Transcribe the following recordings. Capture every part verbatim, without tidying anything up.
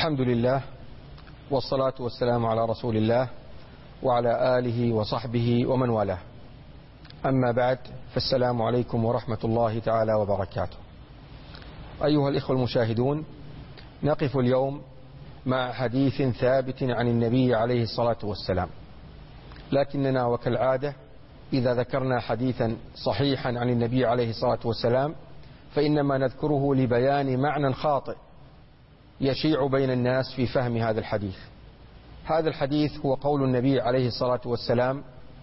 الحمد لله والصلاة والسلام على رسول الله وعلى آله وصحبه ومن والاه. أما بعد، فالسلام عليكم ورحمة الله تعالى وبركاته. أيها الإخوة المشاهدون، نقف اليوم مع حديث ثابت عن النبي عليه الصلاة والسلام، لكننا وكالعادة إذا ذكرنا حديثا صحيحا عن النبي عليه الصلاة والسلام فإنما نذكره لبيان معنى خاطئ يشيع بين الناس في فهم هذا الحديث. هذا الحديث هو قول النبي عليه الصلاة والسلام: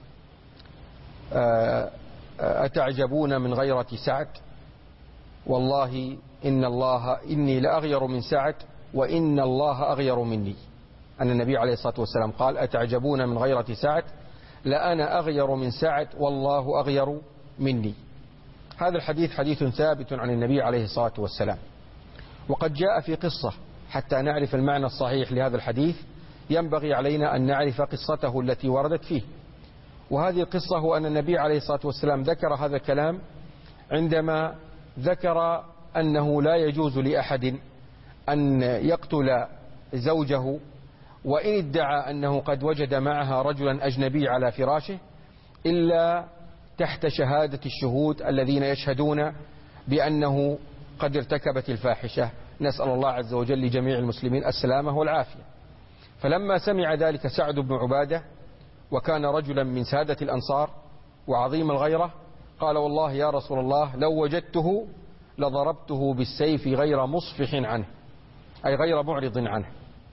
أتعجبون من غيرة سعد؟ والله إن الله إني لأغير من سعد وإن الله أغير مني. أن النبي عليه الصلاة والسلام قال: أتعجبون من غيرة سعد؟ لأنا أغير من سعد والله أغير مني. هذا الحديث حديث ثابت عن النبي عليه الصلاة والسلام، وقد جاء في قصة. حتى نعرف المعنى الصحيح لهذا الحديث ينبغي علينا أن نعرف قصته التي وردت فيه. وهذه القصة هو أن النبي عليه الصلاة والسلام ذكر هذا الكلام عندما ذكر أنه لا يجوز لأحد أن يقتل زوجه وإن ادعى أنه قد وجد معها رجلا أجنبي على فراشه إلا تحت شهادة الشهود الذين يشهدون بأنه قد ارتكبت الفاحشة. نسأل الله عز وجل لجميع المسلمين السلامة والعافية. فلما سمع ذلك سعد بن عبادة، وكان رجلا من سادة الأنصار وعظيم الغيرة، قال: والله يا رسول الله لو وجدته لضربته بالسيف غير مصفح عنه، أي غير معرض عنه.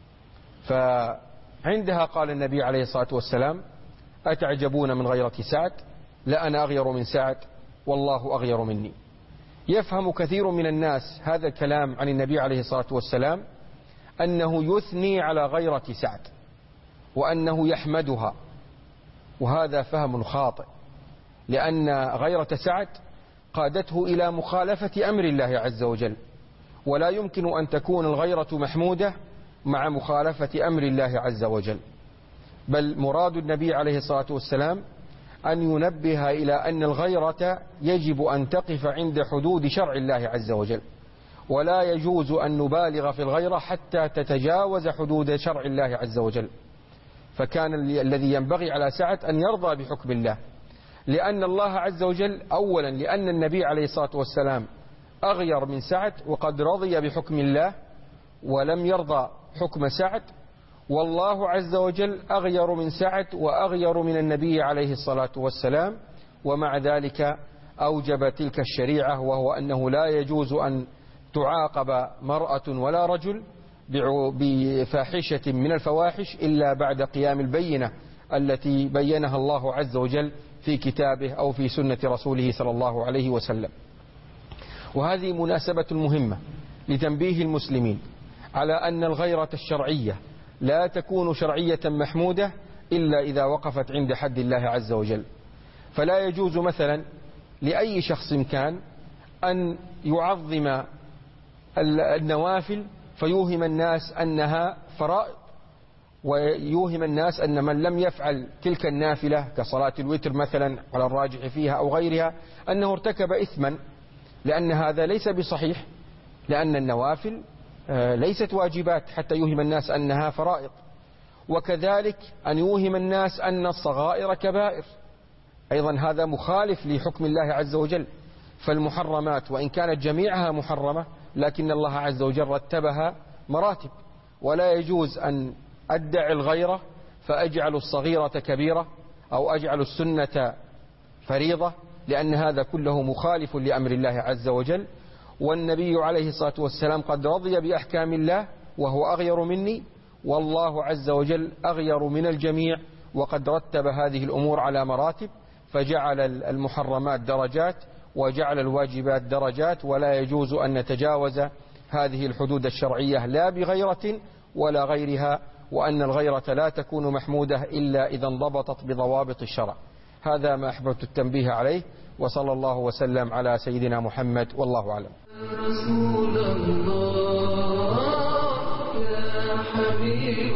فعندها قال النبي عليه الصلاة والسلام: أتعجبون من غيرة سعد؟ لأنا أغير من سعد والله أغير مني. يفهم كثير من الناس هذا الكلام عن النبي عليه الصلاة والسلام أنه يثني على غيرة سعد وأنه يحمدها، وهذا فهم خاطئ، لأن غيرة سعد قادته إلى مخالفة أمر الله عز وجل، ولا يمكن أن تكون الغيرة محمودة مع مخالفة أمر الله عز وجل. بل مراد النبي عليه الصلاة والسلام أن ينبه إلى أن الغيرة يجب أن تقف عند حدود شرع الله عز وجل، ولا يجوز أن نبالغ في الغيرة حتى تتجاوز حدود شرع الله عز وجل. فكان الذي ينبغي على سعد أن يرضى بحكم الله، لأن الله عز وجل أولا لأن النبي عليه الصلاة والسلام أغير من سعد وقد رضي بحكم الله ولم يرضى حكم سعد، والله عز وجل أغير من سعد وأغير من النبي عليه الصلاة والسلام. ومع ذلك أوجب تلك الشريعة، وهو أنه لا يجوز أن تعاقب مرأة ولا رجل بفاحشة من الفواحش إلا بعد قيام البينة التي بينها الله عز وجل في كتابه أو في سنة رسوله صلى الله عليه وسلم. وهذه مناسبة مهمة لتنبيه المسلمين على أن الغيرة الشرعية لا تكون شرعية محمودة إلا إذا وقفت عند حد الله عز وجل. فلا يجوز مثلا لأي شخص كان أن يعظم النوافل فيوهم الناس أنها فرائض، ويوهم الناس أن من لم يفعل تلك النافلة كصلاة الوتر مثلا على الراجح فيها أو غيرها أنه ارتكب إثما، لأن هذا ليس بصحيح، لأن النوافل ليست واجبات حتى يوهم الناس أنها فرائض. وكذلك أن يوهم الناس أن الصغائر كبائر، أيضا هذا مخالف لحكم الله عز وجل. فالمحرمات وإن كانت جميعها محرمة لكن الله عز وجل رتبها مراتب، ولا يجوز أن أدعي الغيرة فأجعل الصغيرة كبيرة أو أجعل السنة فريضة، لأن هذا كله مخالف لأمر الله عز وجل. والنبي عليه الصلاة والسلام قد رضي بأحكام الله وهو أغير مني، والله عز وجل أغير من الجميع، وقد رتب هذه الأمور على مراتب، فجعل المحرمات درجات وجعل الواجبات درجات، ولا يجوز أن نتجاوز هذه الحدود الشرعية لا بغيرة ولا غيرها، وأن الغيرة لا تكون محمودة إلا إذا انضبطت بضوابط الشرع. هذا ما أحببت التنبيه عليه، وصلى الله وسلم على سيدنا محمد، والله أعلم. رسول الله يا حبيب